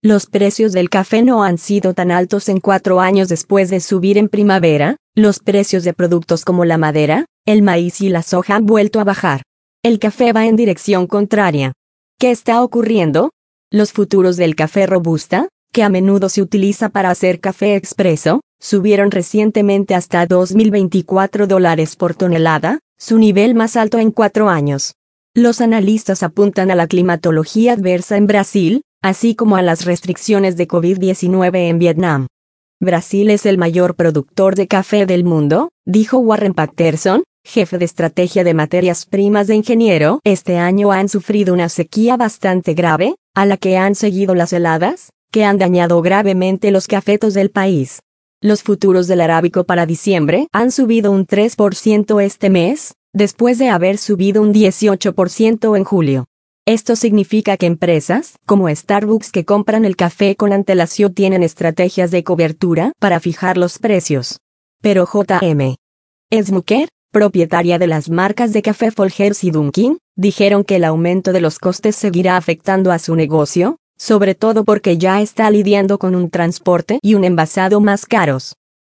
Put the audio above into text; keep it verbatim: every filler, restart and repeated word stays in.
Los precios del café no han sido tan altos en cuatro años después de subir en primavera. Los precios de productos como la madera, el maíz y la soja han vuelto a bajar. El café va en dirección contraria. ¿Qué está ocurriendo? Los futuros del café robusta, que a menudo se utiliza para hacer café expreso, subieron recientemente hasta dos mil veinticuatro dólares por tonelada, su nivel más alto en cuatro años. Los analistas apuntan a la climatología adversa en Brasil, así como a las restricciones de COVID diecinueve en Vietnam. Brasil es el mayor productor de café del mundo, dijo Warren Patterson, jefe de estrategia de materias primas de Ingeniero. Este año han sufrido una sequía bastante grave, a la que han seguido las heladas, que han dañado gravemente los cafetos del país. Los futuros del arábico para diciembre han subido un tres por ciento este mes, después de haber subido un dieciocho por ciento en julio. Esto significa que empresas, como Starbucks que compran el café con antelación tienen estrategias de cobertura para fijar los precios. Pero J M Smucker, propietaria de las marcas de café Folgers y Dunkin', dijeron que el aumento de los costes seguirá afectando a su negocio, sobre todo porque ya está lidiando con un transporte y un envasado más caros.